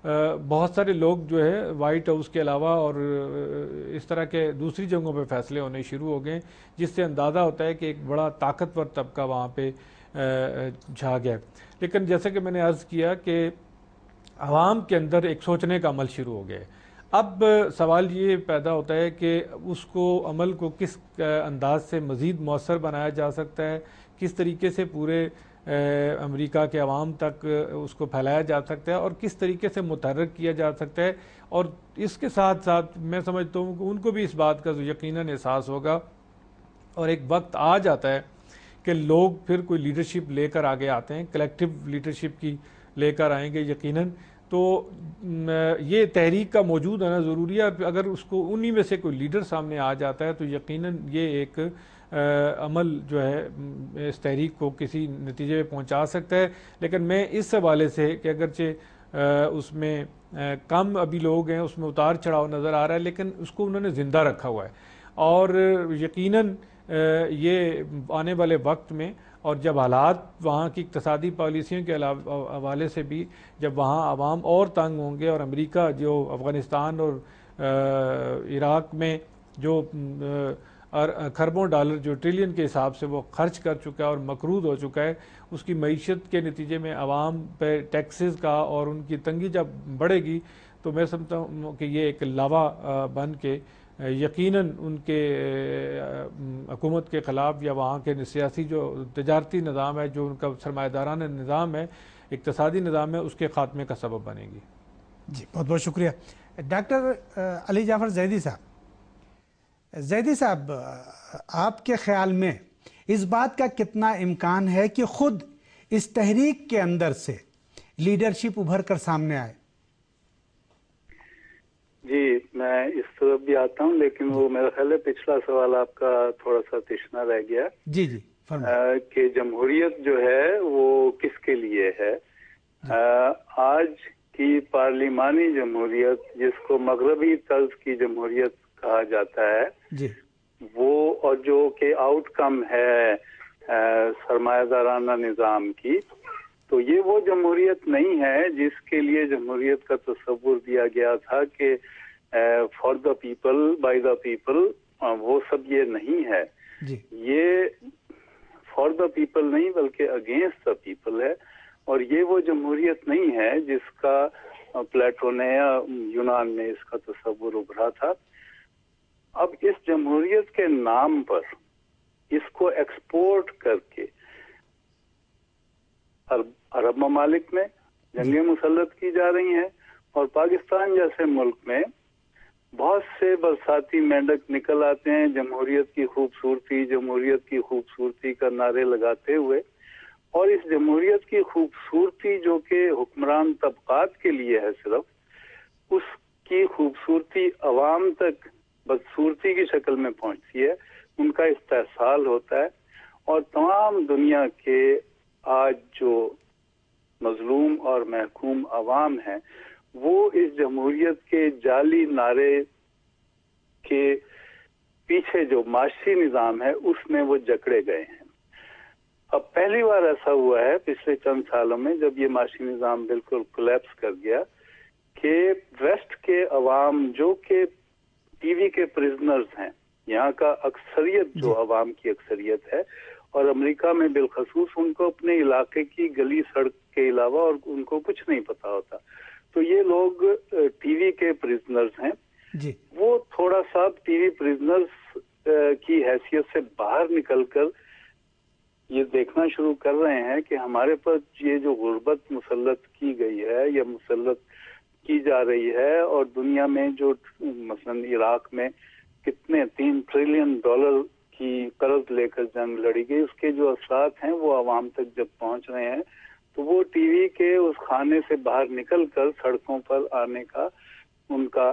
بہت سارے لوگ جو ہے وائٹ ہاؤس کے علاوہ اور اس طرح کے دوسری جگہوں پہ فیصلے ہونے شروع ہو گئے، جس سے اندازہ ہوتا ہے کہ ایک بڑا طاقتور طبقہ وہاں پہ چھا گیا۔ لیکن جیسے کہ میں نے عرض کیا کہ عوام کے اندر ایک سوچنے کا عمل شروع ہو گیا ہے۔ اب سوال یہ پیدا ہوتا ہے کہ اس کو عمل کو کس انداز سے مزید مؤثر بنایا جا سکتا ہے، کس طریقے سے پورے امریکہ کے عوام تک اس کو پھیلایا جا سکتا ہے اور کس طریقے سے متحرک کیا جا سکتا ہے، اور اس کے ساتھ ساتھ میں سمجھتا ہوں کہ ان کو بھی اس بات کا یقیناً احساس ہوگا اور ایک وقت آ جاتا ہے کہ لوگ پھر کوئی لیڈرشپ لے کر آگے آتے ہیں، کلیکٹیو لیڈرشپ کی لے کر آئیں گے یقیناً۔ تو یہ تحریک کا موجود ہونا ضروری ہے، اگر اس کو انہی میں سے کوئی لیڈر سامنے آ جاتا ہے تو یقیناً یہ ایک عمل جو ہے اس تحریک کو کسی نتیجے پہ پہنچا سکتا ہے۔ لیکن میں اس حوالے سے کہ اگرچہ اس میں کم ابھی لوگ ہیں، اس میں اتار چڑھاؤ نظر آ رہا ہے، لیکن اس کو انہوں نے زندہ رکھا ہوا ہے، اور یقیناً یہ آنے والے وقت میں، اور جب حالات وہاں کی اقتصادی پالیسیوں کے حوالے سے بھی جب وہاں عوام اور تنگ ہوں گے، اور امریکہ جو افغانستان اور عراق میں جو خربوں ڈالر جو ٹریلین کے حساب سے وہ خرچ کر چکا ہے اور مقروض ہو چکا ہے، اس کی معیشت کے نتیجے میں عوام پہ ٹیکسز کا اور ان کی تنگی جب بڑھے گی تو میں سمجھتا ہوں کہ یہ ایک لاوا بن کے یقیناً ان کے حکومت کے خلاف یا وہاں کے سیاسی جو تجارتی نظام ہے، جو ان کا سرمایہ دارانہ نظام ہے، اقتصادی نظام ہے، اس کے خاتمے کا سبب بنے گی۔ جی بہت بہت شکریہ ڈاکٹر علی جعفر زیدی صاحب۔ زیدی صاحب، آپ کے خیال میں اس بات کا کتنا امکان ہے کہ خود اس تحریک کے اندر سے لیڈرشپ ابھر کر سامنے آئے؟ جی میں اس طرف بھی آتا ہوں، لیکن وہ میرا خیال ہے پچھلا سوال آپ کا تھوڑا سا تشنا رہ گیا۔ جی جی فرمائیں۔ کہ جمہوریت جو ہے وہ کس کے لیے ہے؟ آج کی پارلیمانی جمہوریت، جس کو مغربی طرز کی جمہوریت کہا جاتا ہے، جی وہ اور جو کہ آؤٹ کم ہے سرمایہ دارانہ نظام کی، تو یہ وہ جمہوریت نہیں ہے جس کے لیے جمہوریت کا تصور دیا گیا تھا کہ for the people by the people, وہ سب یہ نہیں ہے۔ جی یہ فار دا پیپل نہیں بلکہ اگینسٹ دا پیپل ہے، اور یہ وہ جمہوریت نہیں ہے جس کا پلیٹو نے یا یونان میں اس کا تصور ابھرا تھا۔ اب اس جمہوریت کے نام پر اس کو ایکسپورٹ کر کے عرب ممالک میں جنگیں مسلط کی جا رہی ہیں، اور پاکستان جیسے ملک میں بہت سے برساتی مینڈک نکل آتے ہیں جمہوریت کی خوبصورتی، جمہوریت کی خوبصورتی کا نعرے لگاتے ہوئے، اور اس جمہوریت کی خوبصورتی جو کہ حکمران طبقات کے لیے ہے صرف، اس کی خوبصورتی عوام تک بدصورتی کی شکل میں پہنچتی ہے، ان کا استحصال ہوتا ہے، اور تمام دنیا کے آج جو مظلوم اور محکوم عوام ہیں وہ اس جمہوریت کے جعلی نعرے کے پیچھے جو معاشی نظام ہے اس میں وہ جکڑے گئے ہیں۔ اب پہلی بار ایسا ہوا ہے پچھلے چند سالوں میں جب یہ معاشی نظام بالکل کولیپس کر گیا کہ ویسٹ کے عوام جو کہ ٹی وی کے پرزنرز ہیں، یہاں کا اکثریت جو عوام کی اکثریت ہے، اور امریکہ میں بالخصوص ان کو اپنے علاقے کی گلی سڑک کے علاوہ اور ان کو کچھ نہیں پتا ہوتا، تو یہ لوگ ٹی وی کے پرزنرز ہیں۔ جی وہ تھوڑا سا ٹی وی پرزنرز کی حیثیت سے باہر نکل کر یہ دیکھنا شروع کر رہے ہیں کہ ہمارے پاس یہ جو غربت مسلط کی گئی ہے یا مسلط کی جا رہی ہے، اور دنیا میں جو مثلا عراق میں کتنے $3 ٹریلین کی قرض لے کر جنگ لڑی گئی، اس کے جو اثرات ہیں وہ عوام تک جب پہنچ رہے ہیں تو وہ ٹی وی کے اس خانے سے باہر نکل کر سڑکوں پر آنے کا ان کا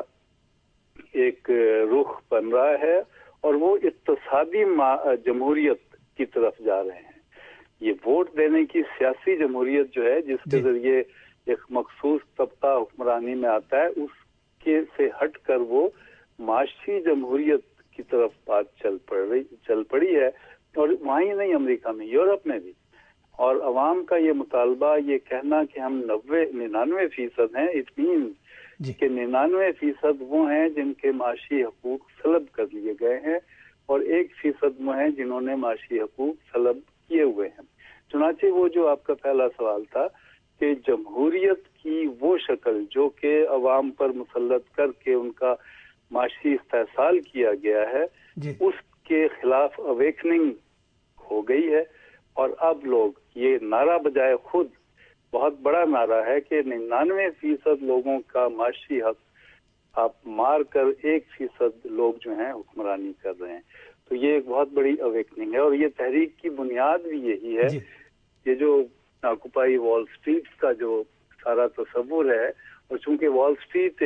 ایک رخ بن رہا ہے، اور وہ اقتصادی جمہوریت کی طرف جا رہے ہیں۔ یہ ووٹ دینے کی سیاسی جمہوریت جو ہے جس کے ذریعے ایک مخصوص طبقہ حکمرانی میں آتا ہے، اس کے سے ہٹ کر وہ معاشی جمہوریت کی طرف بات چل پڑی ہے، اور وہاں ہی نہیں امریکہ میں، یورپ میں بھی، اور عوام کا یہ مطالبہ، یہ کہنا کہ ہم 99% ہیں، اٹ مینز کہ 99% وہ ہیں جن کے معاشی حقوق سلب کر لیے گئے ہیں اور 1% وہ ہیں جنہوں نے معاشی حقوق سلب کیے ہوئے ہیں۔ چنانچہ وہ جو آپ کا پہلا سوال تھا کہ جمہوریت کی وہ شکل جو کہ عوام پر مسلط کر کے ان کا معاشی استحصال کیا گیا ہے، اس کے خلاف اویکننگ ہو گئی ہے، اور اب لوگ یہ نعرہ بجائے خود بہت بڑا نعرہ ہے کہ 99% لوگوں کا معاشی حق آپ مار کر 1% لوگ جو ہیں حکمرانی کر رہے ہیں۔ تو یہ ایک بہت بڑی اویکننگ ہے، اور یہ تحریک کی بنیاد بھی یہی ہے۔ یہ جو آکوپائی وال اسٹریٹ کا جو سارا تصور ہے، اور چونکہ وال اسٹریٹ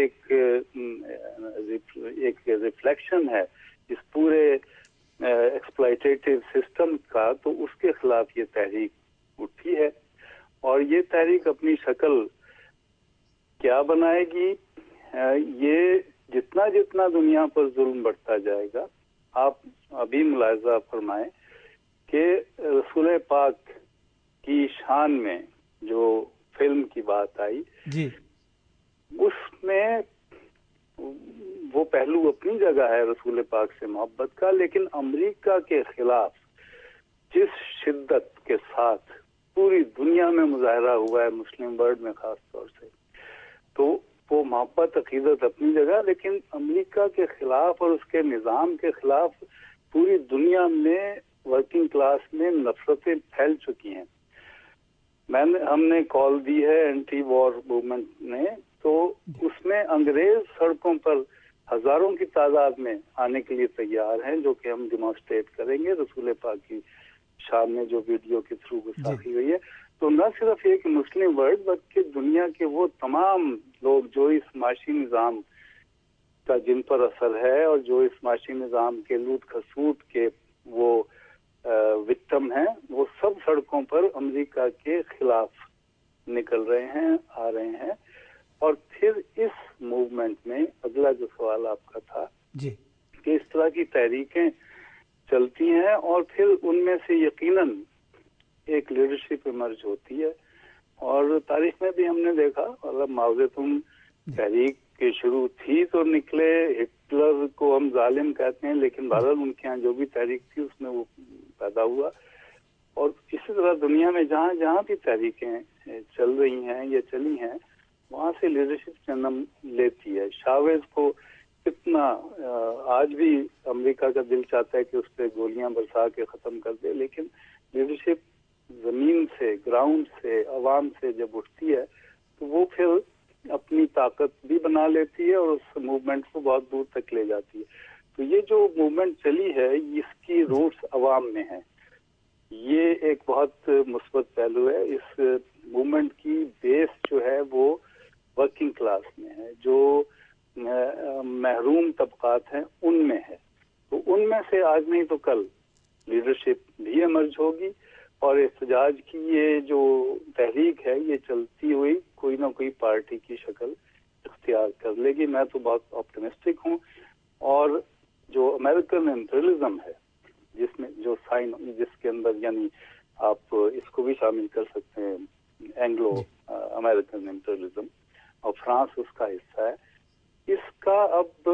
ایک ریفلیکشن ہے اس پورے ایکسپلائٹیٹیو سسٹم کا، تو اس کے خلاف یہ تحریک اٹھی ہے، اور یہ تحریک اپنی شکل کیا بنائے گی؟ یہ جتنا جتنا دنیا پر ظلم بڑھتا جائے گا، آپ ابھی ملاحظہ فرمائیں کہ رسول پاک کی شان میں جو فلم کی بات آئی، اس میں وہ پہلو اپنی جگہ ہے رسول پاک سے محبت کا، لیکن امریکہ کے خلاف جس شدت کے ساتھ پوری دنیا میں مظاہرہ ہوا ہے، مسلم ورلڈ میں خاص طور سے، تو وہ محبت عقیدت اپنی جگہ، لیکن امریکہ کے خلاف اور اس کے نظام کے خلاف پوری دنیا میں ورکنگ کلاس میں نفرتیں پھیل چکی ہیں۔ ہم نے کال دی ہے اینٹی وار موومنٹ نے، تو اس میں انگریز سڑکوں پر ہزاروں کی تعداد میں آنے کے لیے تیار ہیں، جو کہ ہم ڈیمانسٹریٹ کریں گے رسول پاک کی شان میں جو ویڈیو کے تھرو گستاخی ہوئی ہے۔ تو نہ صرف یہ کہ مسلم ورلڈ بلکہ دنیا کے وہ تمام لوگ جو اس معاشی نظام کا جن پر اثر ہے اور جو اس معاشی نظام کے لوٹ کھسوٹ کے وہ وکٹم ہیں، وہ سب سڑکوں پر امریکہ کے خلاف نکل رہے ہیں، آ رہے ہیں۔ اور پھر اس موومنٹ میں اگلا جو سوال آپ کا تھا کہ اس طرح کی تحریکیں چلتی ہیں اور پھر ان میں سے یقیناً ایک لیڈرشپ ایمرج ہوتی ہے، اور تاریخ میں بھی ہم نے دیکھا، مطلب معاوضہ تم تحریک کی شروع تھی تو نکلے، ہٹلر کو ہم ظالم کہتے ہیں، لیکن بہرحال ان کے یہاں جو بھی تحریک تھی اس میں وہ پیدا ہوا، اور اسی طرح دنیا میں جہاں جہاں بھی تحریکیں چل رہی ہیں یا چلی ہیں، وہاں سے لیڈرشپ جنم لیتی ہے۔ شاویز کو کتنا آج بھی امریکہ کا دل چاہتا ہے کہ اس پہ گولیاں برسا کے ختم کر دے، لیکن لیڈرشپ زمین سے، گراؤنڈ سے، عوام سے جب اٹھتی ہے تو وہ پھر اپنی طاقت بھی بنا لیتی ہے اور اس موومنٹ کو بہت دور تک لے جاتی ہے۔ تو یہ جو موومنٹ چلی ہے، اس کی روٹس عوام میں ہیں، یہ ایک بہت مثبت پہلو ہے۔ اس موومنٹ کی بیس جو ہے وہ ورکنگ کلاس میں ہے، جو محروم طبقات ہیں ان میں ہے، تو ان میں سے آج نہیں تو کل لیڈرشپ بھی ایمرج ہوگی، اور احتجاج کی یہ جو تحریک ہے یہ چلتی ہوئی کوئی نہ کوئی پارٹی کی شکل اختیار کر لے گی۔ میں تو بہت آپٹمسٹک ہوں، اور جو امریکن امپیریلزم ہے جس میں جو جس کے اندر، یعنی آپ اس کو بھی شامل کر سکتے ہیں اینگلو امریکن امپیریلزم، اور فرانس اس کا حصہ ہے، اس کا اب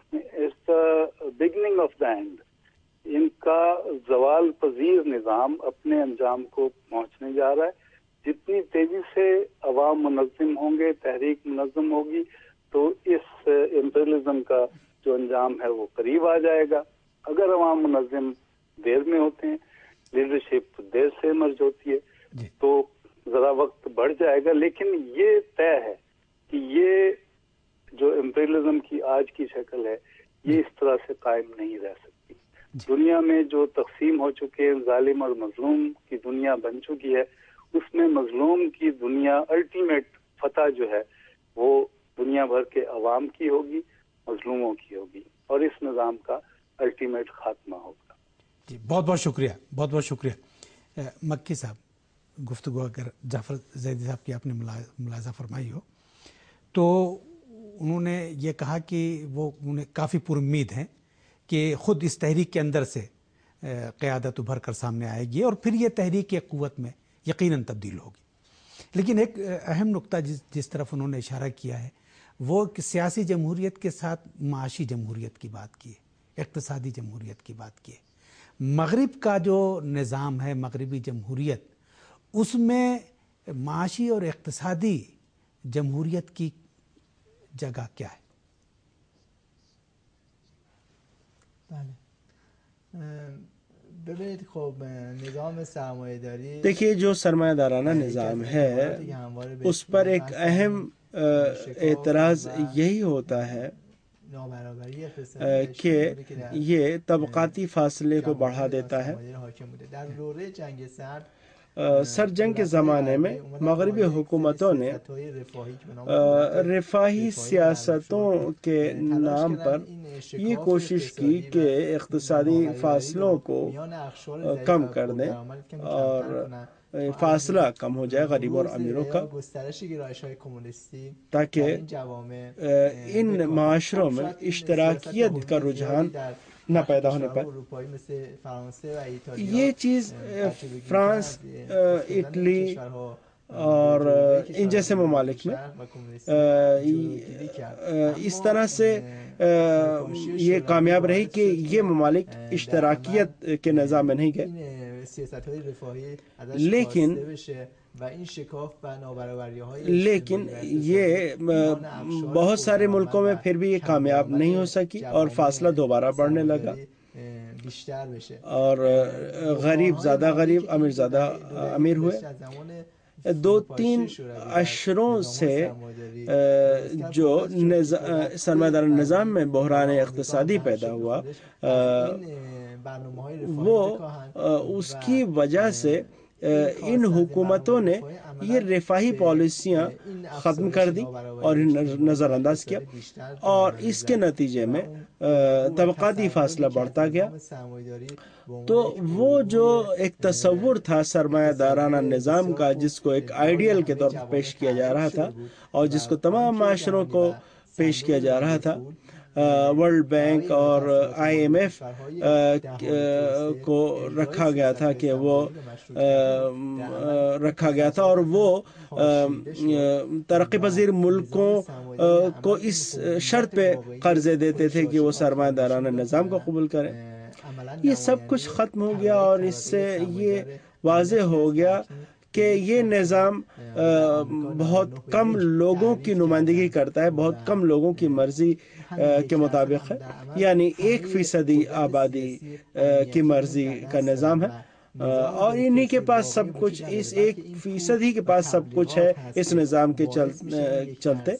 بگننگ آف دا اینڈ، ان کا زوال پذیر نظام اپنے انجام کو پہنچنے جا رہا ہے۔ جتنی تیزی سے عوام منظم ہوں گے، تحریک منظم ہوگی، تو اس امپیریلزم کا جو انجام ہے وہ قریب آ جائے گا۔ اگر عوام منظم دیر میں ہوتے ہیں، لیڈرشپ دیر سے ایمرج ہوتی ہے، تو ذرا وقت بڑھ جائے گا، لیکن یہ طے ہے کہ یہ جو امپیریلزم کی آج کی شکل ہے یہ اس طرح سے قائم نہیں رہ سکتی۔ دنیا میں جو تقسیم ہو چکے ہیں، ظالم اور مظلوم کی دنیا بن چکی ہے، اس میں مظلوم کی دنیا الٹیمیٹ فتح جو ہے وہ دنیا بھر کے عوام کی ہوگی، مظلوموں کی ہوگی، اور اس نظام کا الٹیمیٹ خاتمہ ہوگا۔ جی بہت بہت شکریہ، بہت بہت شکریہ مکی صاحب۔ گفتگو اگر جعفر زیدی صاحب کی آپ نے ملاحظہ فرمائی ہو تو انہوں نے یہ کہا کہ وہ انہیں کافی پر امید ہیں کہ خود اس تحریک کے اندر سے قیادت ابھر کر سامنے آئے گی، اور پھر یہ تحریک ایک قوت میں یقیناً تبدیل ہوگی. لیکن ایک اہم نقطہ جس طرف انہوں نے اشارہ کیا ہے وہ کہ سیاسی جمہوریت کے ساتھ معاشی جمہوریت کی بات کی ہے, اقتصادی جمہوریت کی بات کی ہے. مغرب کا جو نظام ہے, مغربی جمہوریت, اس میں معاشی اور اقتصادی جمہوریت کی جگہ کیا ہے؟ ببینید خب نظام سرمایه داری دیکھیے جو سرمایہ دارانہ نظام ہے اس پر ایک اہم اعتراض یہی ہوتا ہے کہ یہ طبقاتی فاصلے کو بڑھا دیتا ہے. در دوره جنگ سرد سر جنگ کے زمانے میں مغربی حکومتوں نے رفاہی سیاستوں کے نام پر یہ کوشش کی کہ اقتصادی فاصلوں کو کم کر دیں اور فاصلہ کم ہو جائے غریبوں اور امیروں کا, تاکہ ان معاشروں میں اشتراکیت کا رجحان نہ پیدا ہونے پائے. یہ چیز فرانس, اٹلی اور ان جیسے ممالک میں اس طرح سے یہ کامیاب رہی کہ یہ ممالک اشتراکیت کے نظام میں نہیں گئے, لیکن یہ بہت سارے ملکوں میں پھر بھی یہ کامیاب نہیں ہو سکی اور فاصلہ دوبارہ بڑھنے لگا اور غریب زیادہ غریب, امیر زیادہ امیر ہوئے. 2-3 اشروں سے جو سرمایہ دار نظام میں بحران اقتصادی پیدا ہوا وہ اس کی وجہ سے ان حکومتوں نے یہ رفاہی پالیسیاں ختم کر دی اور نظر انداز کیا, اور اس کے نتیجے میں طبقاتی فاصلہ بڑھتا گیا. تو وہ جو ایک تصور تھا سرمایہ دارانہ نظام کا, جس کو ایک آئیڈیل کے طور پر پیش کیا جا رہا تھا اور جس کو تمام معاشروں کو پیش کیا جا رہا تھا, ورلڈ بینک اور IMF کو رکھا گیا تھا کہ وہ رکھا گیا تھا اور وہ ترقی پذیر ملکوں کو اس شرط پہ قرضے دیتے تھے کہ وہ سرمایہ دارانہ نظام کو قبول کریں. یہ سب کچھ ختم ہو گیا اور اس سے یہ واضح ہو گیا کہ یہ نظام بہت کم لوگوں کی نمائندگی کرتا ہے, بہت کم لوگوں کی مرضی کے مطابق ہے, یعنی 1% آبادی کی مرضی کا نظام ہے اور انہی کے پاس سب کچھ, اس 1% ہی کے پاس سب کچھ ہے اس نظام کے چلتے.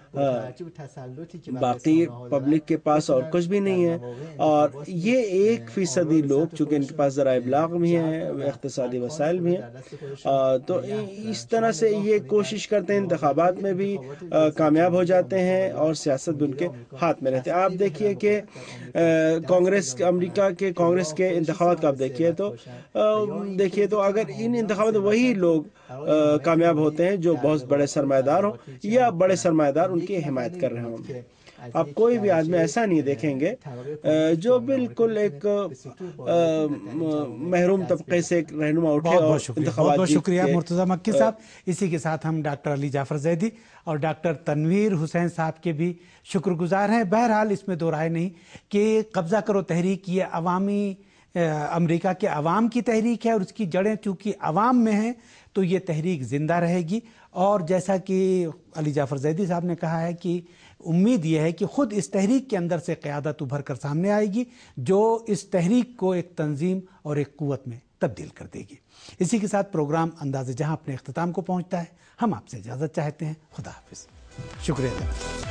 باقی پبلک کے پاس اور کچھ بھی نہیں ہے. اور یہ 1% لوگ چونکہ ان کے پاس ذرائع ابلاغ بھی ہیں, اقتصادی وسائل بھی ہیں, تو اس طرح سے یہ کوشش کرتے ہیں, انتخابات میں بھی کامیاب ہو جاتے ہیں اور سیاست بھی ان کے ہاتھ میں رہتے ہیں. آپ دیکھیے کہ کانگریس, امریکہ کے کانگریس کے انتخابات کا آپ دیکھیے تو اگر ان انتخابات وہی لوگ کامیاب ہوتے ہیں جو بہت بڑے سرمایہ دار ہوں یا بڑے سرمایہ دار ان کی حمایت کر رہے ہوں. آپ کوئی بھی آدمی ایسا نہیں دیکھیں گے جو بالکل ایک محروم طبقے سے ایک رہنما اٹھے اور انتخابات. بہت شکریہ مرتضی مکی صاحب. اسی کے ساتھ ہم ڈاکٹر علی جعفر زیدی اور ڈاکٹر تنویر حسین صاحب کے بھی شکر گزار ہیں. بہرحال اس میں دو رائے نہیں کہ قبضہ کرو تحریک یہ عوامی امریکہ کے عوام کی تحریک ہے اور اس کی جڑیں چونکہ عوام میں ہیں تو یہ تحریک زندہ رہے گی. اور جیسا کہ علی جعفر زیدی صاحب نے کہا ہے کہ امید یہ ہے کہ خود اس تحریک کے اندر سے قیادت ابھر کر سامنے آئے گی جو اس تحریک کو ایک تنظیم اور ایک قوت میں تبدیل کر دے گی. اسی کے ساتھ پروگرام انداز جہاں اپنے اختتام کو پہنچتا ہے. ہم آپ سے اجازت چاہتے ہیں. خدا حافظ. شکریہ.